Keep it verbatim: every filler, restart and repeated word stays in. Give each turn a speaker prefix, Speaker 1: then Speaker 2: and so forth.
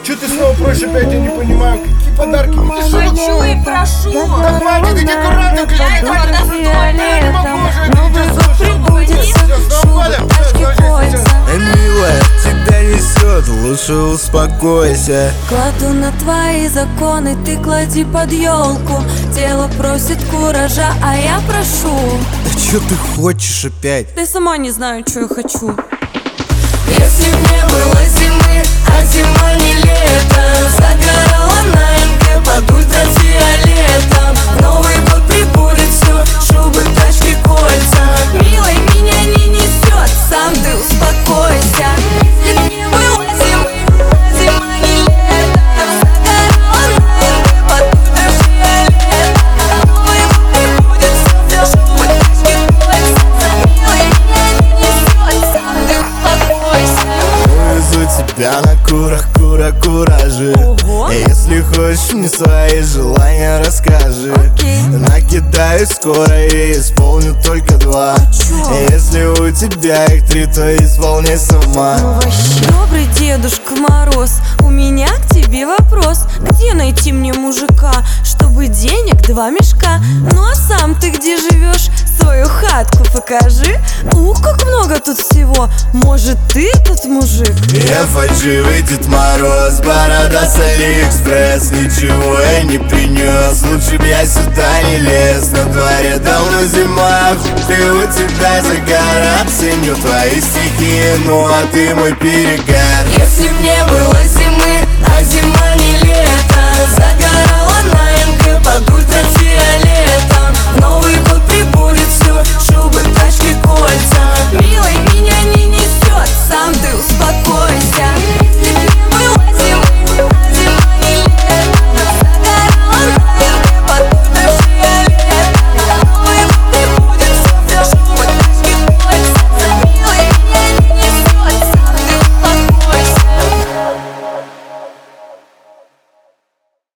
Speaker 1: Че ты снова просишь опять, я не понимаю. Какие подарки? Ну ты
Speaker 2: Хочу и прошу.
Speaker 1: Да хватит этих аккуратных людей. Я не могу уже это ничего слушать. Все, свобода.
Speaker 3: Милая, тебя несет, лучше успокойся.
Speaker 2: Кладу на твои законы, ты клади под елку. Тело просит куража, а я прошу.
Speaker 3: Да чё ты хочешь опять?
Speaker 2: Да я сама не знаю, что я хочу.
Speaker 4: Если б не было зимы, а зима не лето, загорала на эм гэ под ультрафиолетом. В Новый год прибудет все, шубы, тачки, кольца. Милой, меня не несет, сам ты успокойся. Если б не было зимы, а зима не лето, загорала на эм гэ под ультрафиолетом. В Новый год прибудет все, шубы, тачки, кольца. Милой, меня не несет, сам ты успокойся.
Speaker 3: Повезу тебя на курах, кура, куражи.
Speaker 2: Ого.
Speaker 3: Если хочешь мне свои желания, расскажи.
Speaker 2: Окей.
Speaker 3: Накидаю скоро и исполню только два.
Speaker 2: чё?
Speaker 3: Если у тебя их три, то исполни сама.
Speaker 2: Добрый Дедушка Мороз, у меня к тебе вопрос. Где найти мне мужика, чтобы денег два мешка? Ну а сам ты где живешь? Свою хатку покажи. Ух, как много тут всего. Может, ты тот мужик?
Speaker 3: Я фальшивый Дед Мороз, борода с Алиэкспресс. Ничего я не принес, лучше б я сюда не лез. На дворе давно зима, ты у тебя загар. Ценю твои стихи, ну а ты мой перегар.
Speaker 4: Если б не было зимы, а зима не лето, загорала на эм гэ под ультрафиолетом. В Новый год прибудет все,